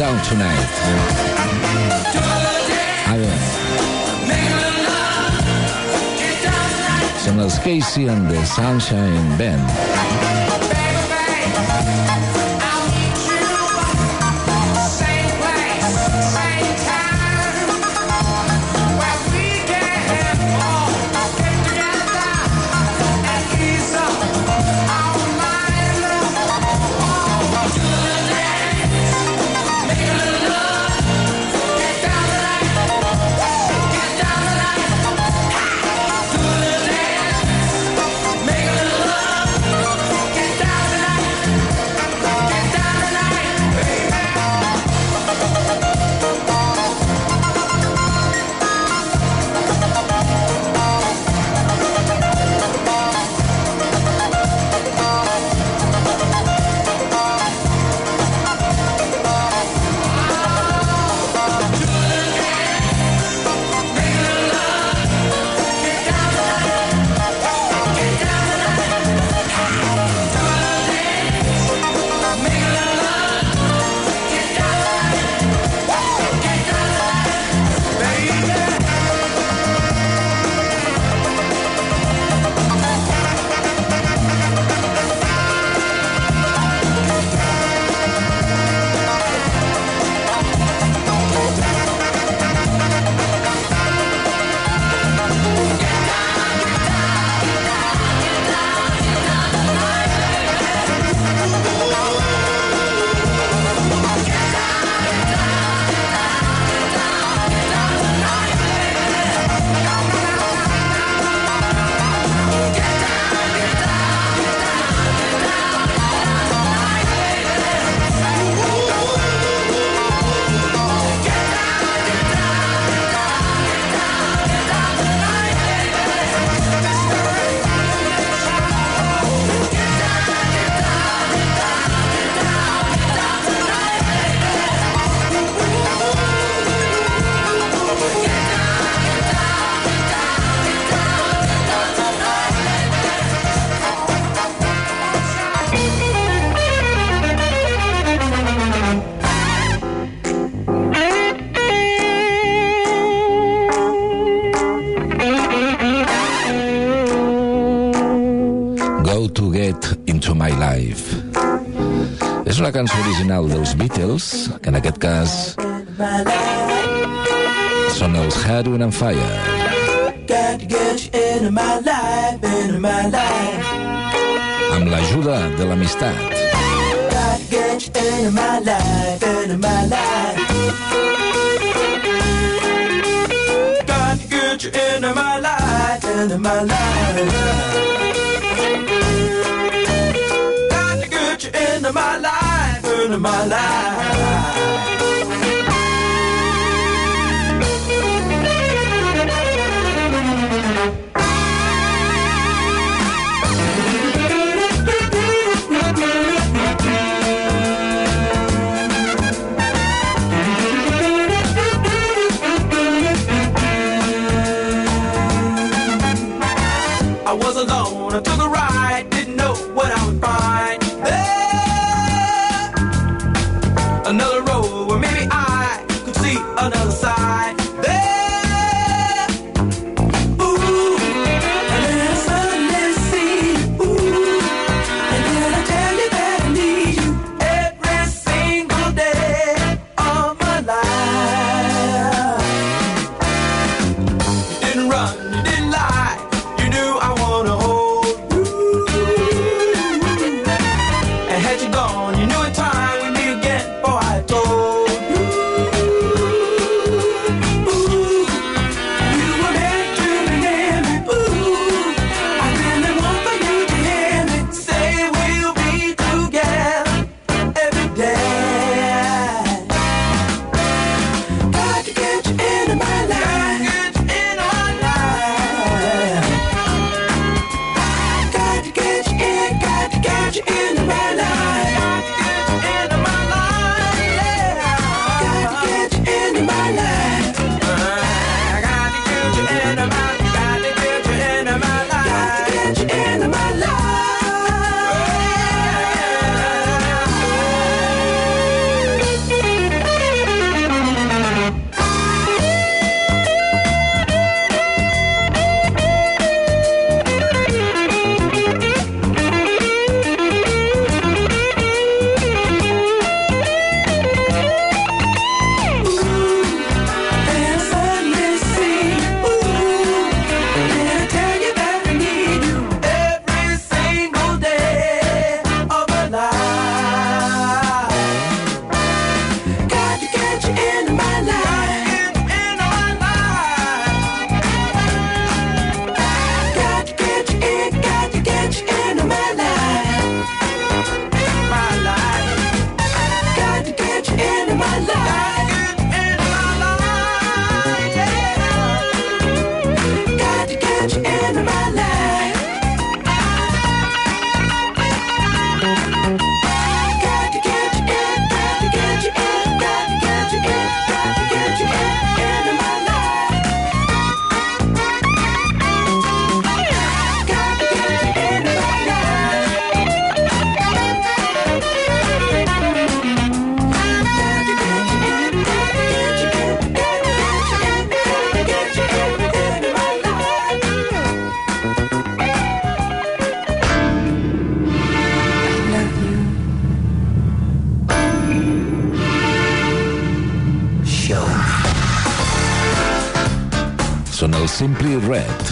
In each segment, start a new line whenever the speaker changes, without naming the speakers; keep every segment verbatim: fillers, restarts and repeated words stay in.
Down Tonight. Ara són els Casey and the Sunshine Band. És una cançó original dels Beatles, que en aquest cas són els Earth, Wind and Fire. Amb l'ajuda de l'amistat.
Into my life, into my life. I was alone, I took a ride, didn't know what I would find. Another road where maybe I could see another side. There, ooh, and then I suddenly see you, ooh, and then I tell you that I need you every single day of my life. You didn't run, you didn't lie, you knew I wanna hold you.
Són el Simply Red.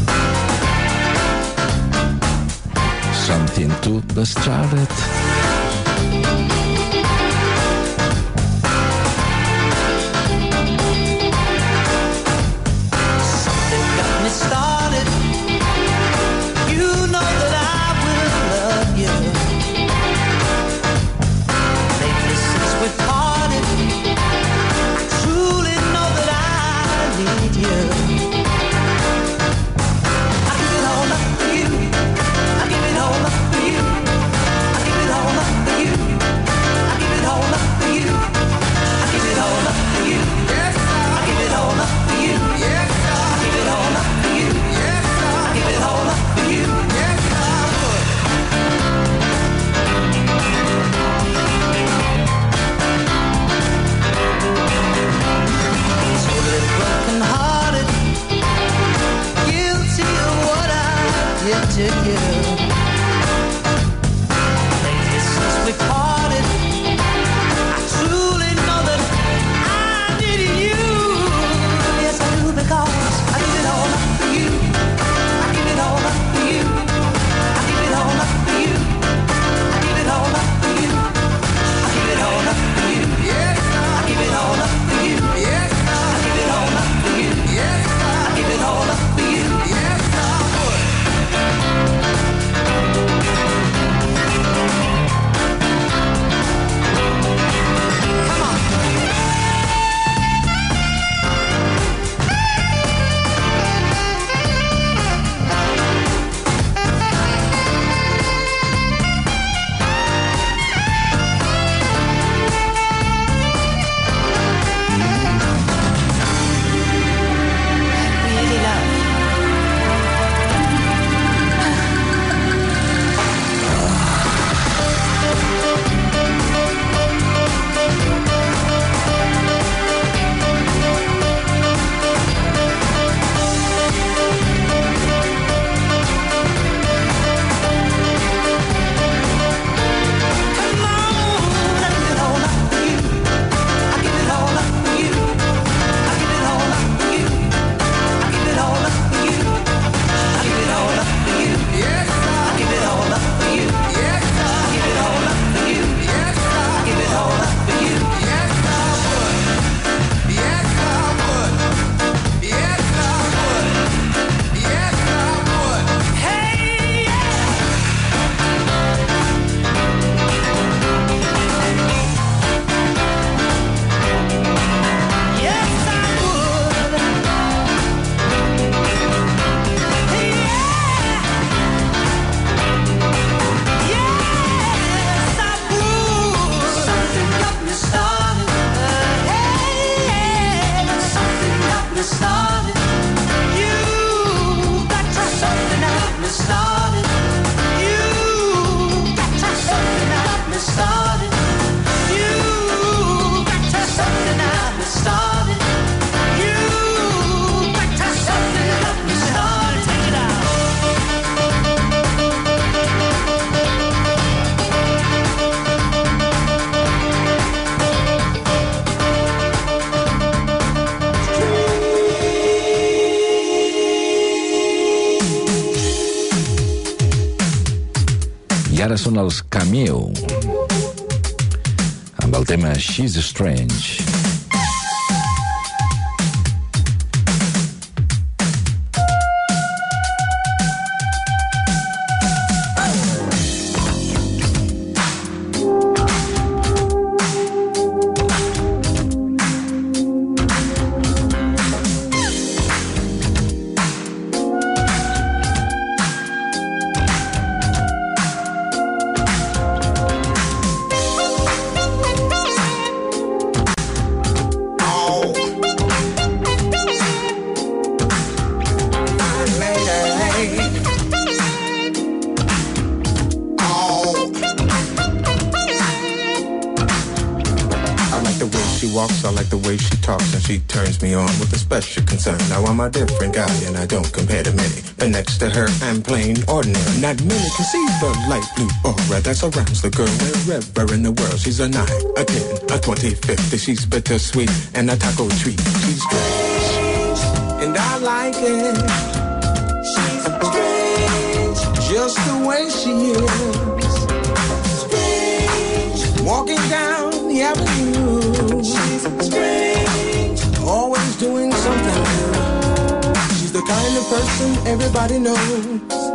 Something to be started. Ara són els Cameo amb el tema She's Strange.
walks, I like the way she talks, and she turns me on with a special concern. Now I'm a different guy, and I don't compare to many, but next to her, I'm plain ordinary. Not many can see the light blue aura that surrounds the girl wherever in the world. She's a nine, a ten, a twenty, fifty. She's bittersweet and a taco treat. She's strange, and I like it. She's strange, just the way she is. Strange, walking down the avenue. She's strange, always doing something new. She's the kind of person everybody knows.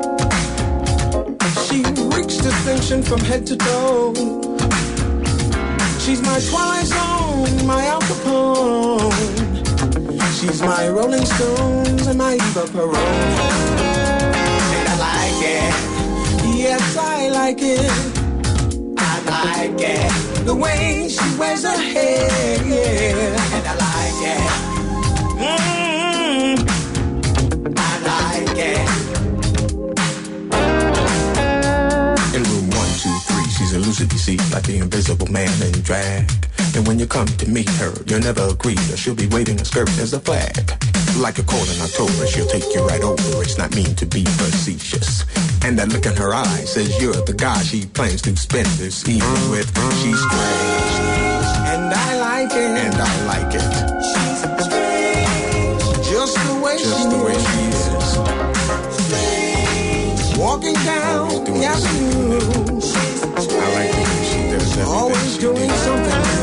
She reeks distinction from head to toe. She's my Twilight Zone, my Al Capone. She's my Rolling Stones and my Eva Peron. And I like it. Yes, I like it. I like it. The way she wears her hair, yeah. And I like it. Mm-hmm. I like it. In room one, two, three, she's elusive, you see, like the invisible man in drag. And when you come to meet her, you'll never agree that she'll be waving a skirt as a flag. Like a cold in October, she'll take you right over. It's not mean to be facetious. And that look in her eye says you're the guy she plans to spend this evening with. She's strange, and I like it. And I like it. She's strange, just the way just she the way is. She is. Strange, walking down the avenue. I like the way she does everything. Always she doing did. Something new.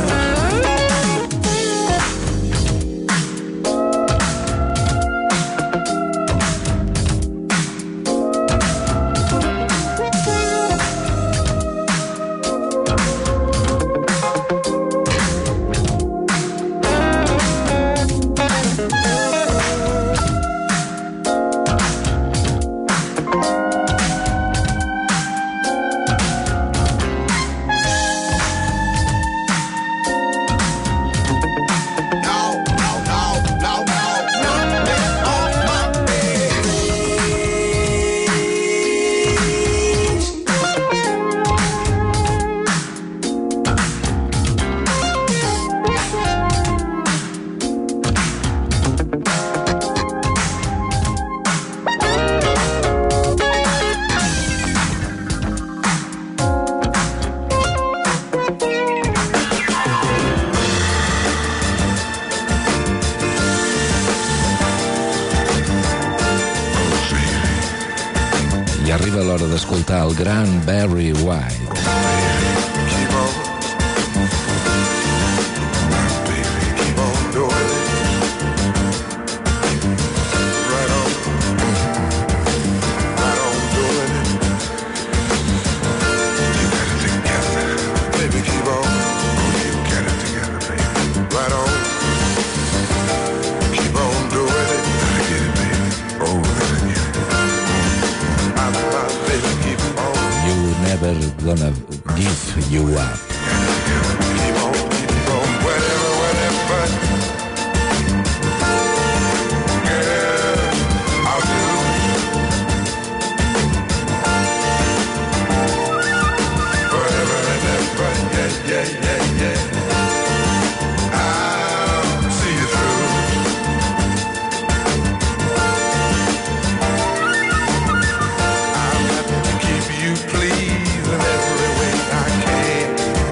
Arriba l'hora d'escoltar el gran Barry White. Never gonna give you up.
Keep on, keep on, whatever, whatever. Girl, I'll do. Whatever, whatever, yeah, yeah, yeah, yeah. I'll see you through. I'm happy to keep you pleased in every way I can.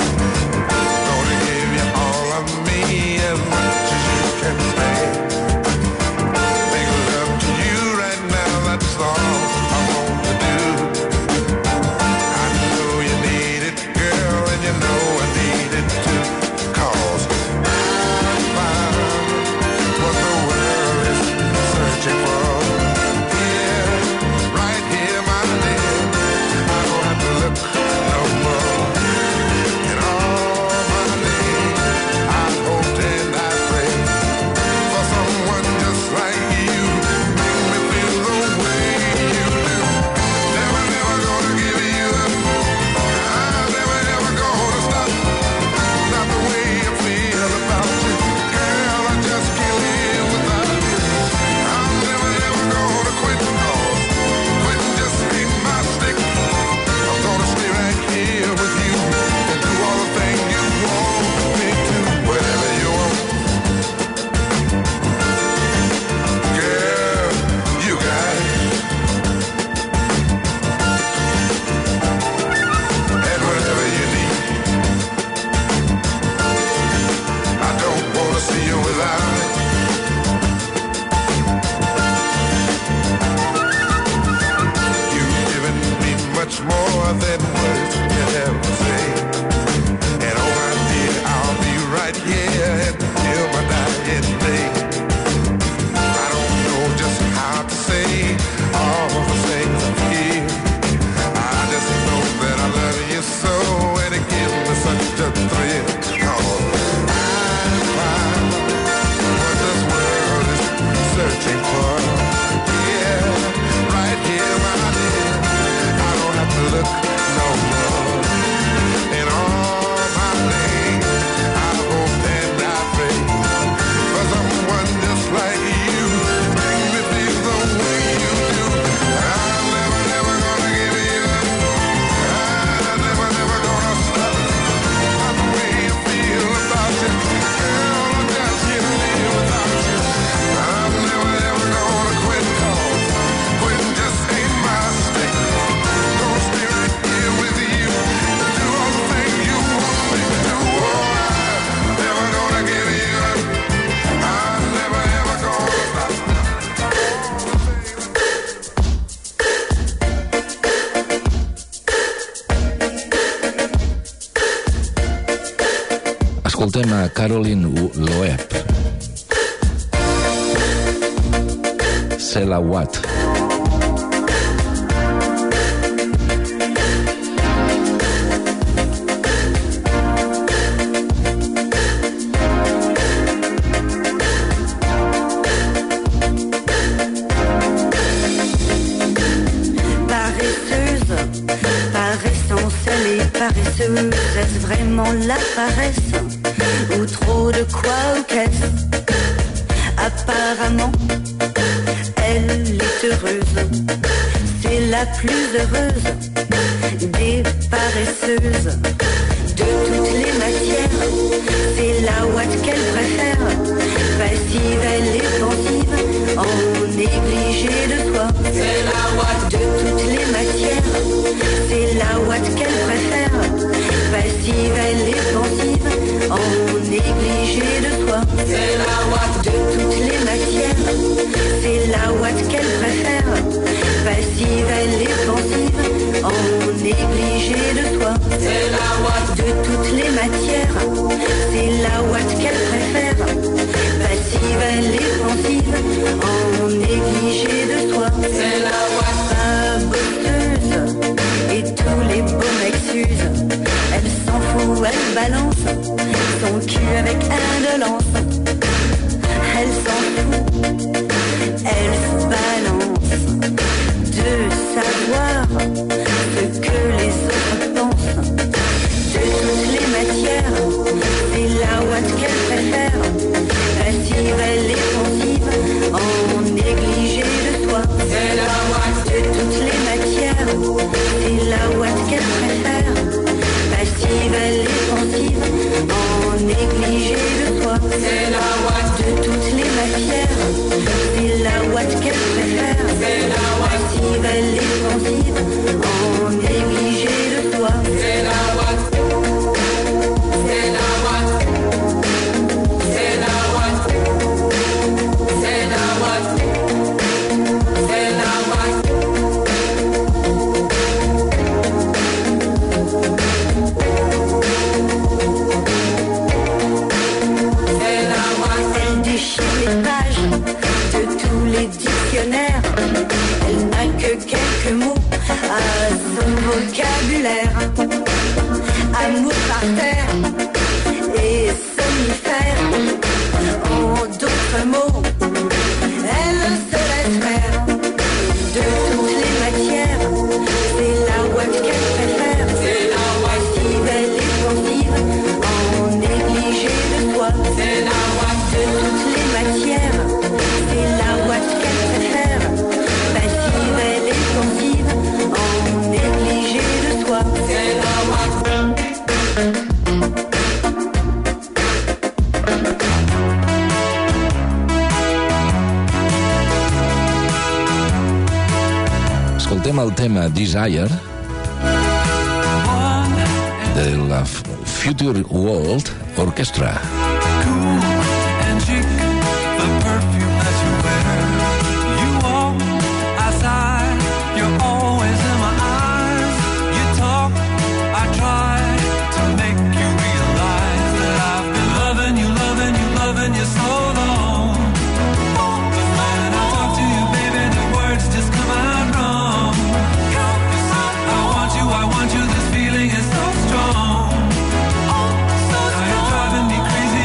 Escoltem a Caroline Loeb. C'est la Watt.
Paresseuse, est-ce vraiment la paresse ou trop de quoi ou qu'est-ce? Apparemment, elle est heureuse, c'est la plus heureuse des paresseuses. De toutes les matières, c'est la Watt qu'elle préfère. Passive, elle est pensive, en négligé de soi. C'est la Watt de toutes les matières, c'est la Watt qu'elle préfère. Passive, elle est pensive, en négligé de soi. C'est la Watt de toutes les matières, c'est la Watt qu'elle préfère. Passive, elle est pensive, en négligé de soi. C'est la Watt de toutes les matières, c'est la Watt qu'elle préfère. Passive, elle est pensive, en négligé de soi. C'est la Watt pas bosseuse, et tous les beaux mecs s'usent. Elle s'en fout, elle balance son cul avec indolence. Elle s'en fout, elle se balance de savoir ce que les autres pensent. De toutes les matières, c'est la Watt qu'elle préfère. Passive, elle est pensive, en négligé de soi. C'est la Watt de toutes les matières, c'est la Watt qu'elle préfère. Passive, elle est pensive, en négligé de soi. C'est la Watt de toutes les matières, c'est la Watt qu'elle préfère. C'est la Watt. Passive, elle est pensive, en négligé de soi. C'est la Watt. C'est la Watt. C'est la Watt. C'est la Watt. C'est la Watt. Elle déchire les pages de tous les dictionnaires. Elle n'a que quelques mots à son vocabulaire. Amour par terre et somnifère. En d'autres mots, elle se laisse faire. De toutes les matières, c'est la Watt qu'elle préfère. C'est la Watt. Passive, elle est pensive, en négligé de soi. C'est la Watt de toutes les matières, c'est la Watt qu'elle préfère. Passive, elle est pensive, en négligé de soi. C'est la Watt.
Escoltem el tema Desire de la Future World Orchestra.
And chic, the perfume that you wear. You walk outside, you're always in my eyes. You talk, I try to make you realize that I've been loving you, loving you, loving you so long. But when I talk to you, baby, the words just come out wrong. You see, I want you, I want you, this feeling is so strong. Now you're driving me crazy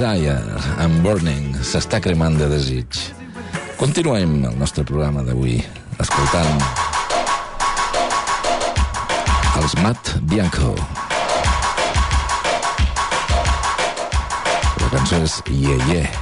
Desire and Burning, s'està cremant de desig. Continuem el nostre programa d'avui escoltant els Matt Bianco. La cançó és Yeah Yeah.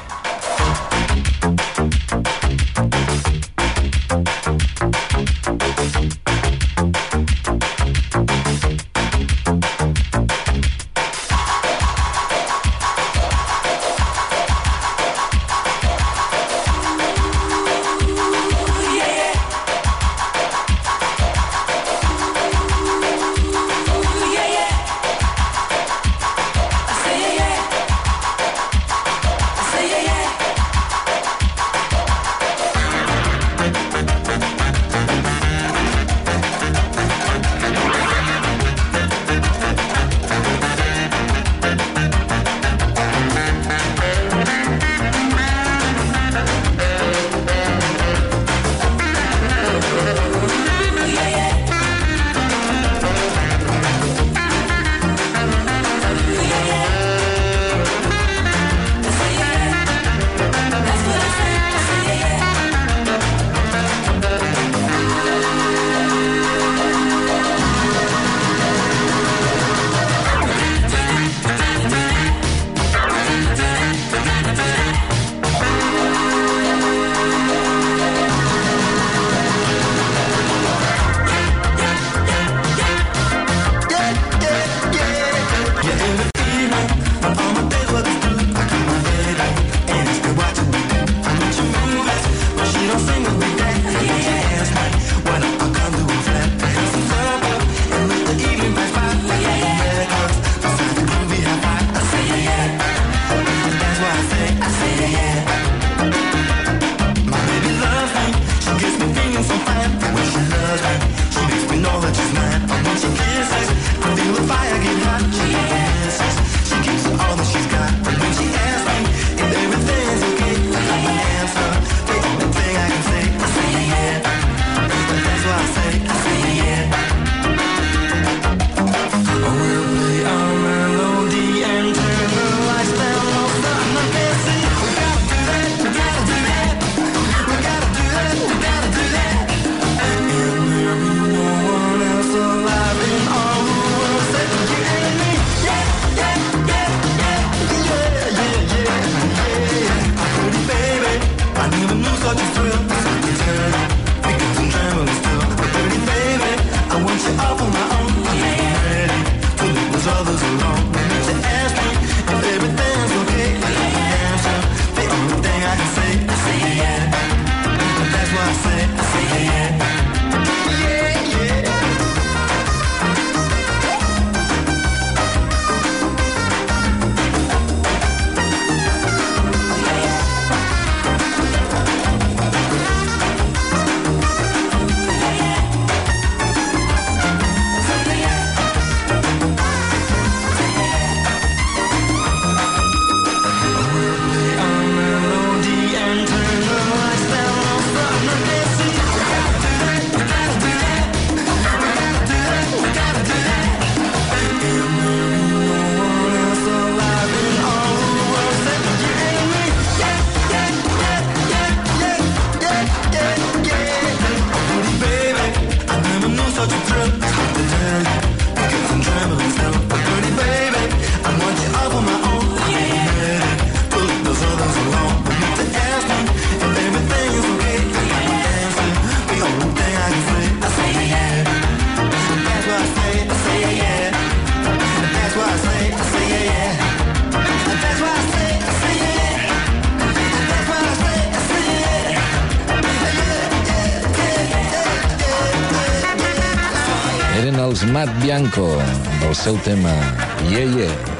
Els Matt Bianco, del seu tema Yeah Yeah.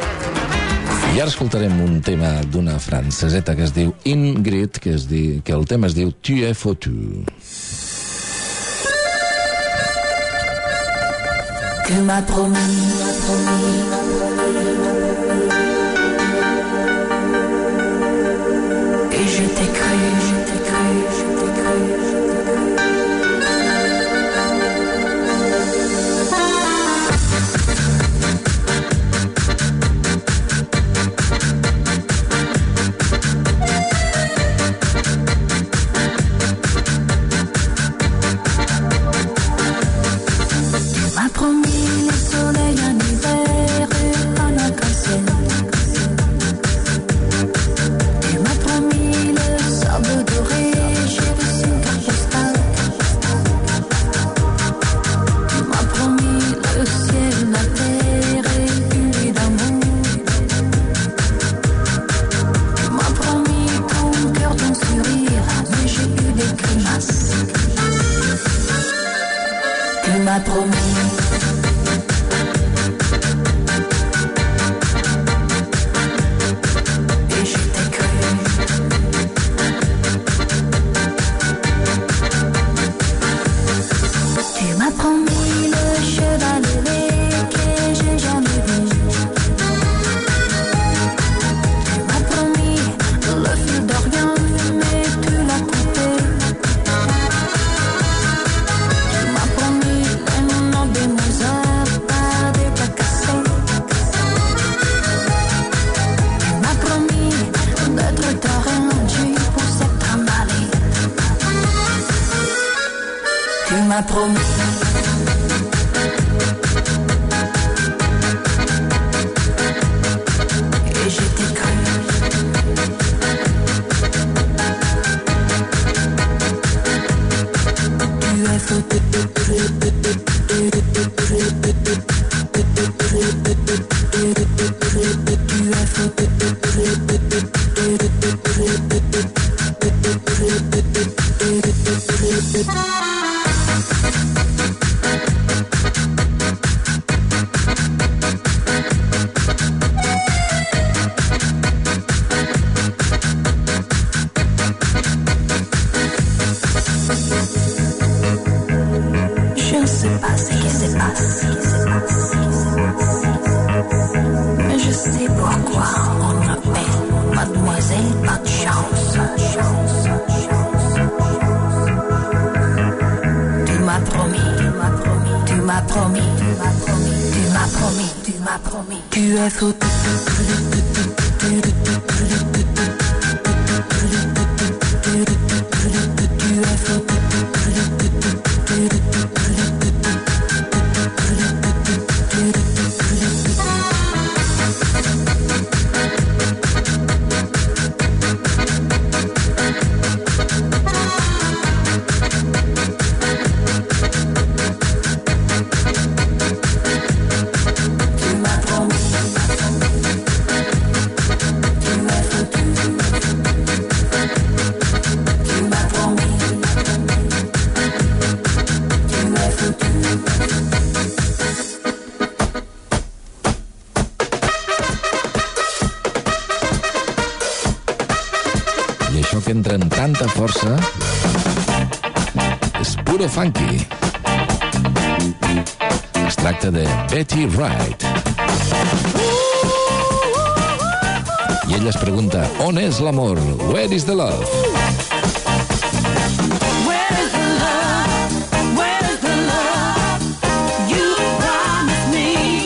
I ara escoltarem un tema d'una franceseta que es diu Ingrid, que, es di... que el tema es diu Tu es foutu.
Tu m'as promis, m'as promis, et je t'ai cru, je t'ai cru, je t'ai cru, je t'ai cru. m'as promis. Et je t'ai cru. Tu m'as promis le cheval ailé que j'ai jamais vu. Tu m'as promis le fil d'Orient, mais tu l'as coupé. Tu m'as promis un nom de Mozart, pas de cacassé. Tu m'as promis d'être torrendu pour cette emballée. Tu m'as promis. Et je t'ai cru. Tu es fou. Tu es fou. Je ne sais pas ce qui se passe, mais je sais pourquoi on m'appelle Mademoiselle Pas de Chance. Tu m'as promis, tu m'as promis, tu m'as promis, tu m'as promis, tu m'as promis, tu m'as promis. Tu es fou. Tu es fou. Tu m'as promis. Tu m'as foutu. Tu m'as promis. Tu m'as foutu.
I això que entra amb tanta força és puro funky. Es tracta de Betty Wright. I ella es pregunta, on és l'amor? Where is the love?
Where is the love? Where is the love you promised me?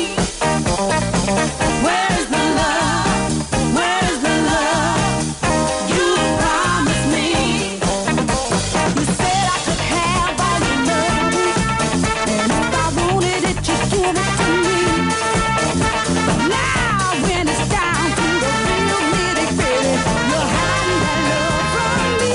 Where is the love? Where is the love you promised me? You said I could have all your love, and if I wanted it, just give it to me. But now when it's down to the real nitty gritty, you're hiding that love from me.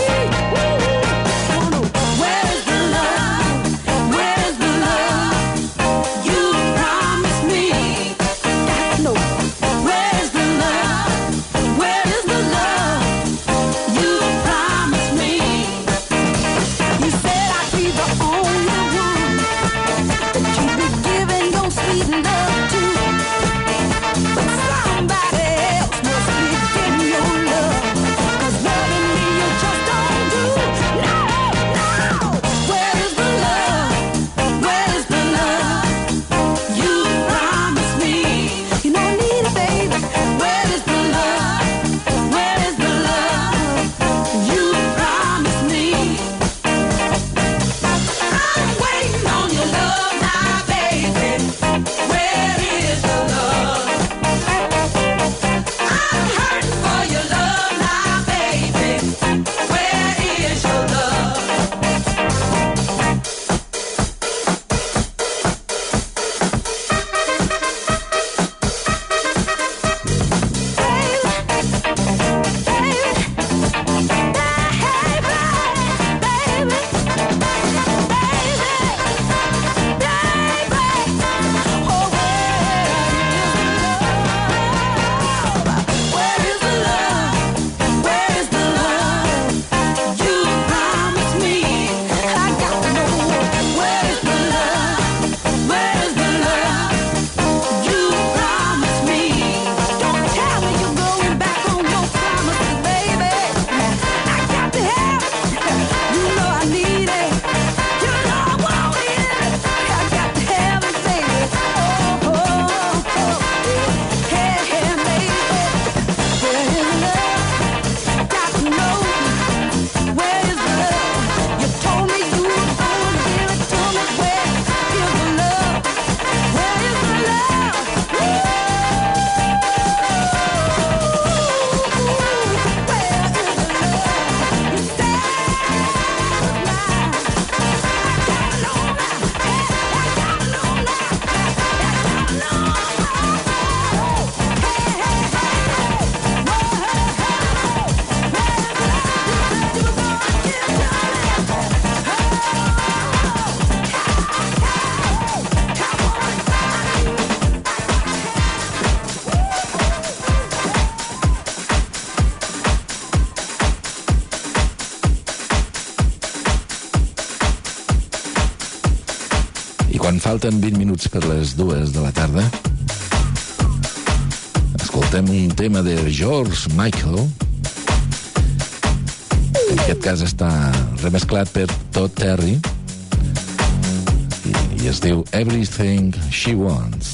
I quan falten vint minuts per les dues de la tarda, escoltem un tema de George Michael. En aquest cas està remesclat per Todd Terry i, i es diu Everything She Wants.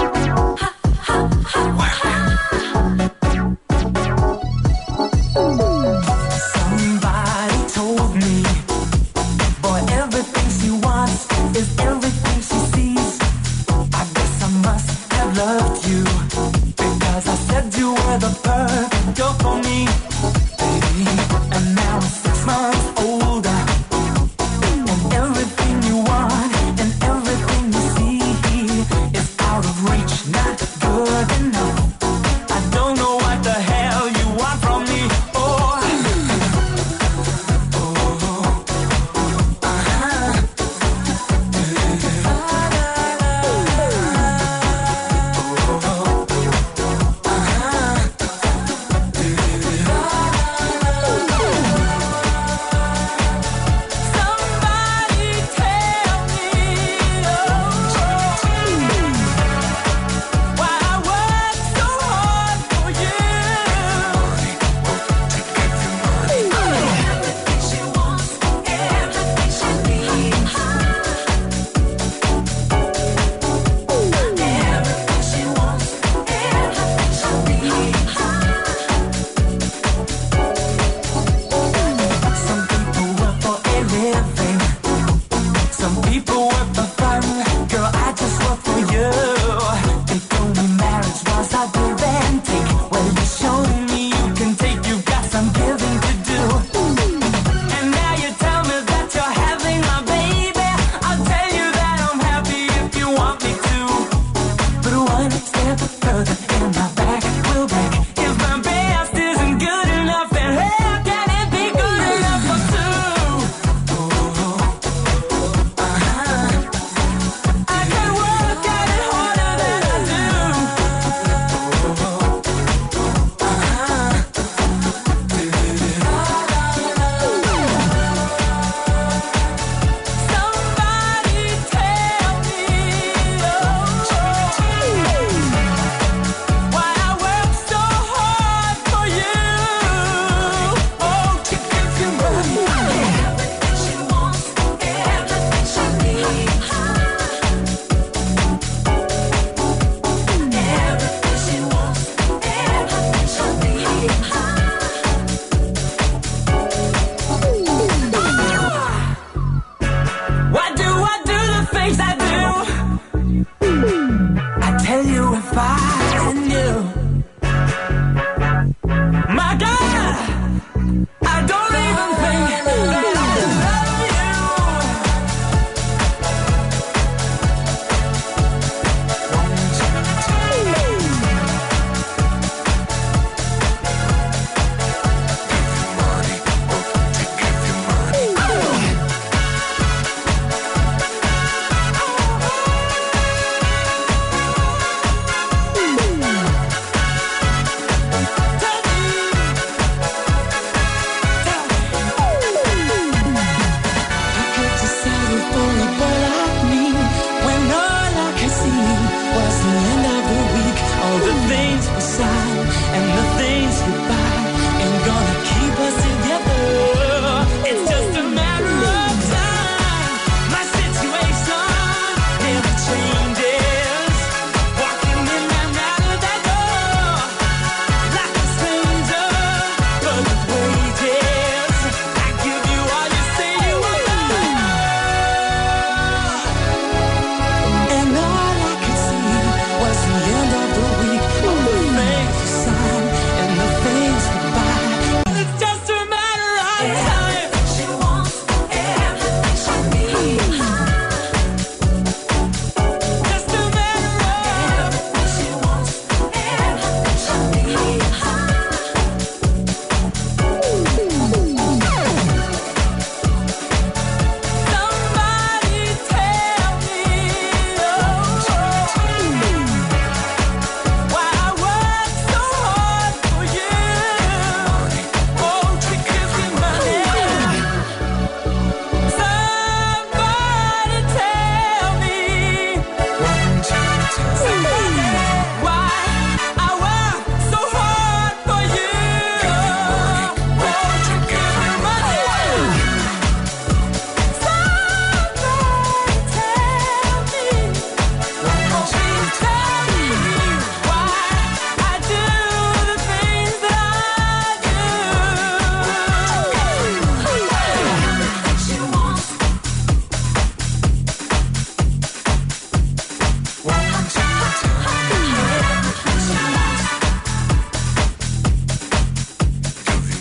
Oh, yeah.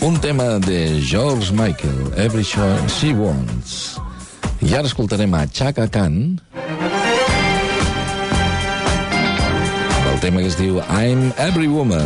Un tema de George Michael, Every Shot She Wants. I ara escoltarem a Chaka Khan, el tema que es diu I'm Every Woman.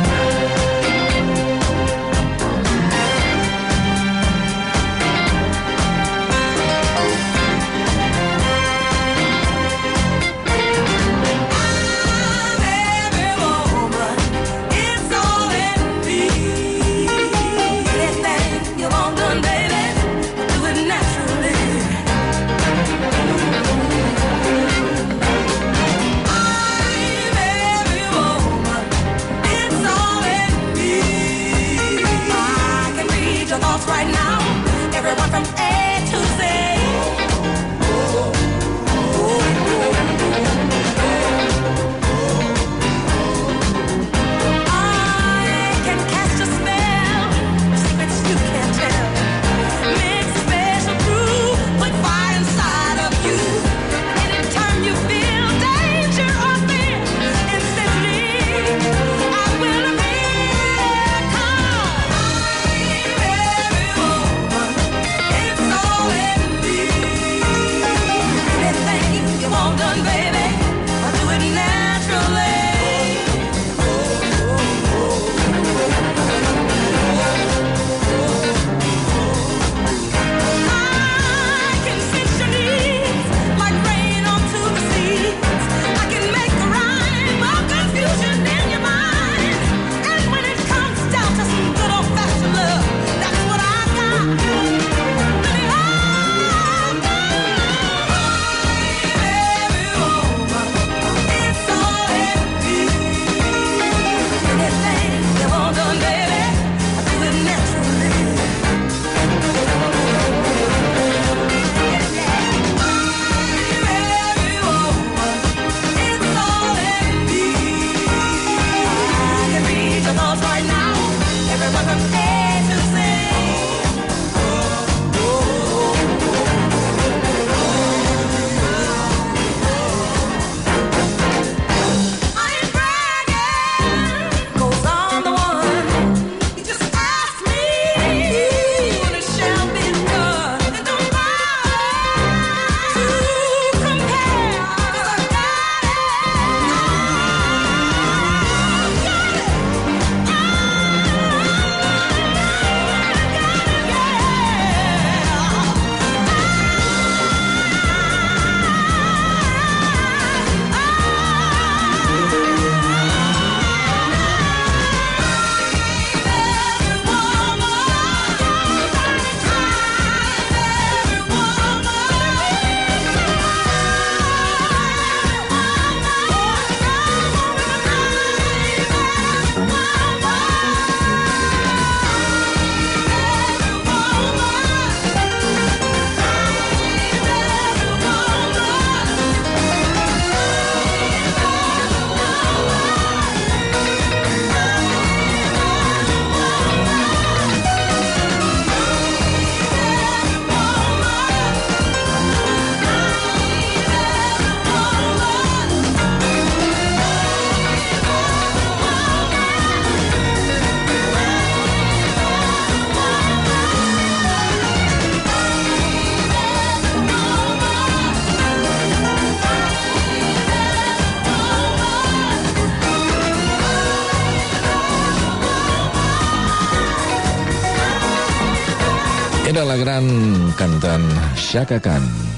Era la gran cantant Chaka Khan.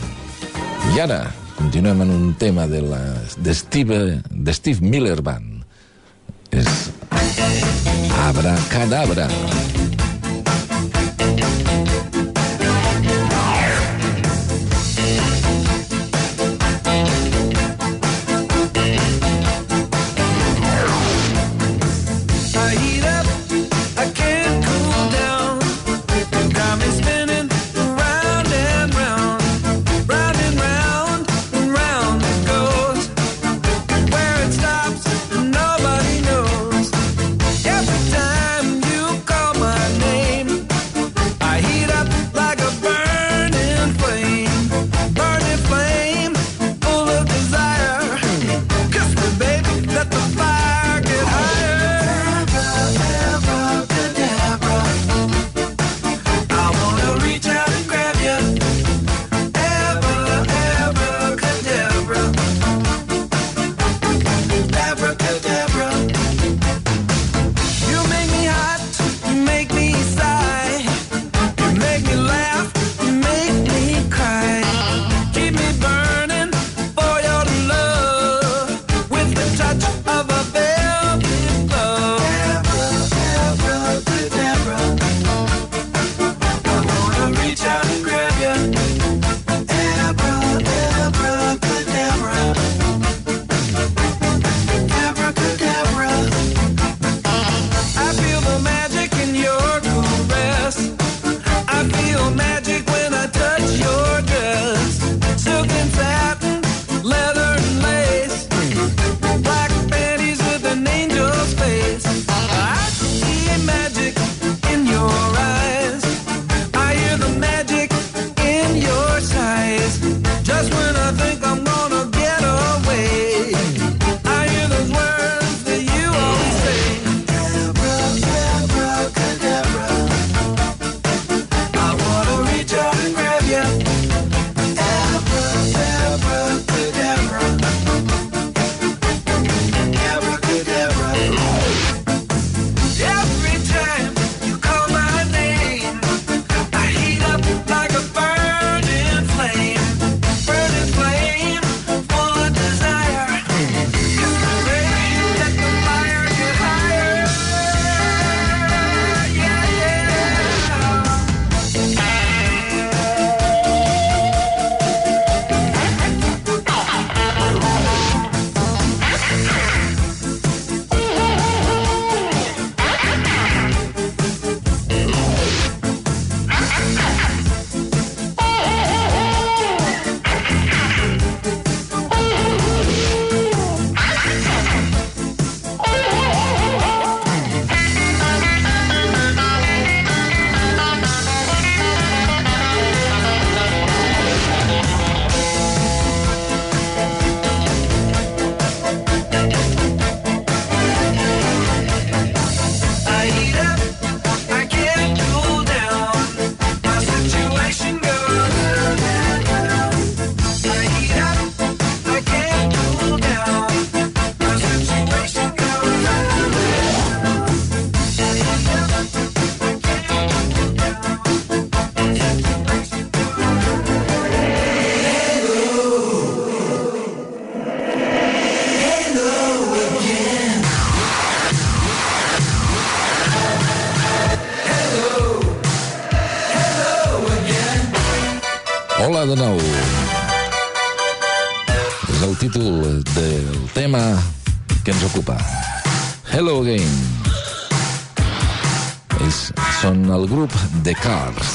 I ara continuem en un tema de, la, de, Steve, de Steve Miller Band. És Abracadabra.
Nobody knows. Every time you call my
de nou. És el títol del tema que ens ocupa. Hello Again. Ells són el grup The Cars.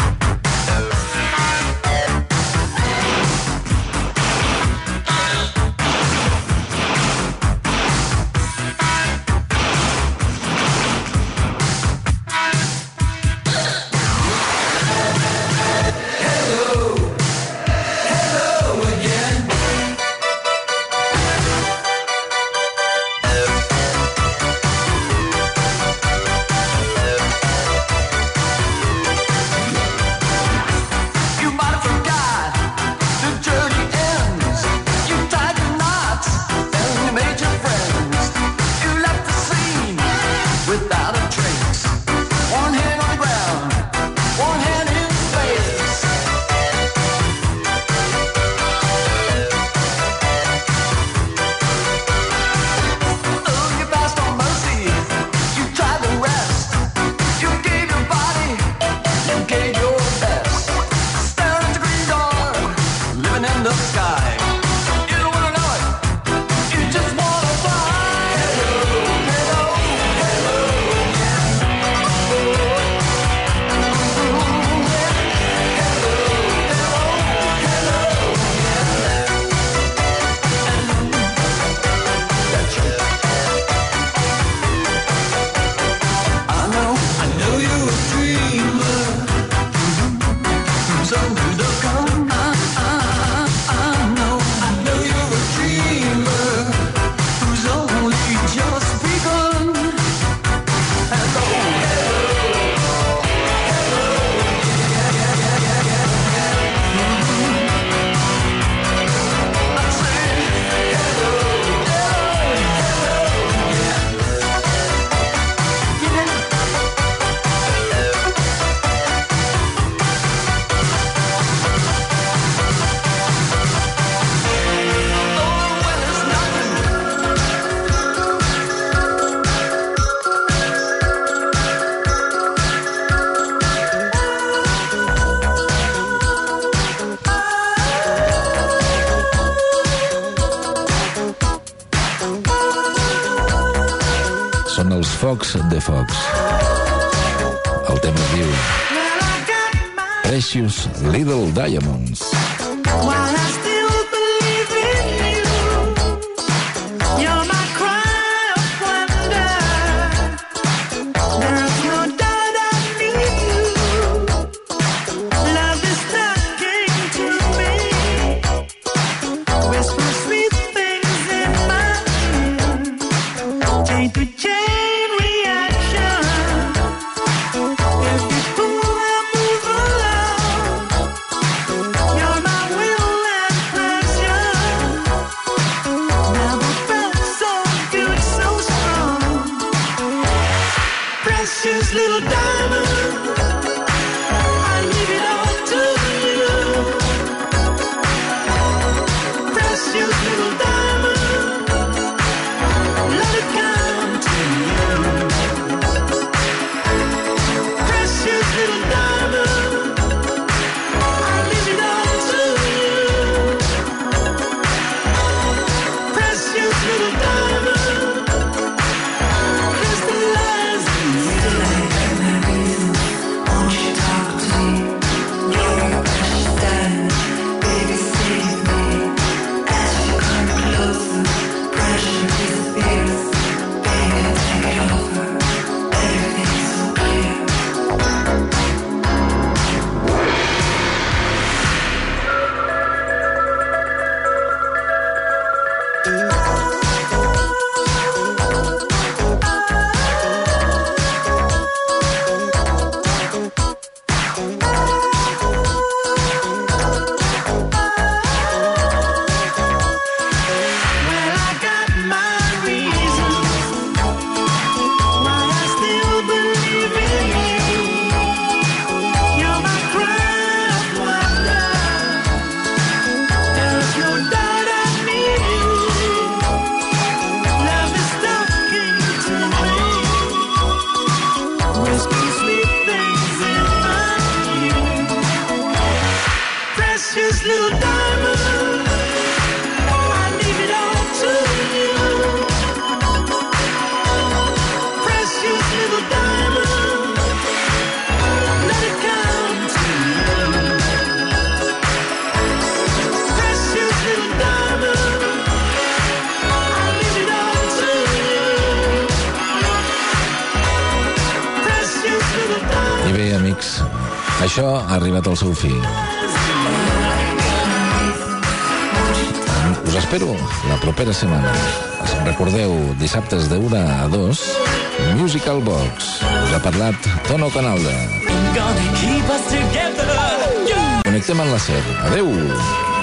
Són els Fox de Fox. El tema es diu Precious Little Diamonds.
While I still believe in you, you're my cry of wonder. There's no doubt I need you. Love is talking to me. Whisper sweet things in my ear. Take the chain reaction. If you pull, I move along. You're my will and pleasure. Never felt so good, so strong. Precious little diamond, I leave it all to you. Precious little diamond, let it come to you. Precious little diamond, I leave it all to you. Precious little diamond, crystallize in you. Won't you talk to me? You're a precious diamond, baby, save me. As you come
bé, amics, això ha arribat al seu fi. Us espero la propera setmana. Recordeu, dissabtes de una a dos, Musical Box. Us ha parlat Tono Canalda. Connectem en la SER. Adeu!